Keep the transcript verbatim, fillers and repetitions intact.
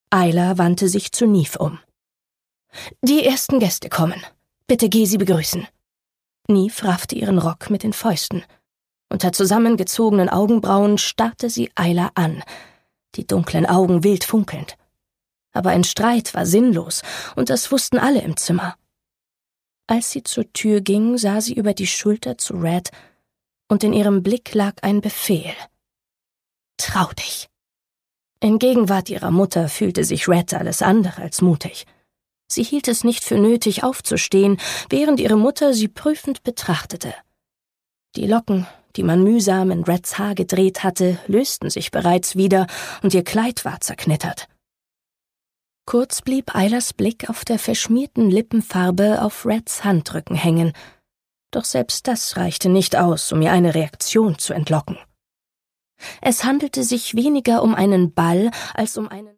Ayla wandte sich zu Neve um. »Die ersten Gäste kommen. Bitte geh sie begrüßen.« Neve raffte ihren Rock mit den Fäusten. Unter zusammengezogenen Augenbrauen starrte sie Ayla an, die dunklen Augen wild funkelnd. Aber ein Streit war sinnlos, und das wussten alle im Zimmer. Als sie zur Tür ging, sah sie über die Schulter zu Red, und in ihrem Blick lag ein Befehl. »Trau dich!« In Gegenwart ihrer Mutter fühlte sich Red alles andere als mutig. Sie hielt es nicht für nötig, aufzustehen, während ihre Mutter sie prüfend betrachtete. Die Locken, die man mühsam in Reds Haar gedreht hatte, lösten sich bereits wieder, und ihr Kleid war zerknittert. Kurz blieb Aylas Blick auf der verschmierten Lippenfarbe auf Reds Handrücken hängen, doch selbst das reichte nicht aus, um ihr eine Reaktion zu entlocken. Es handelte sich weniger um einen Ball als um einen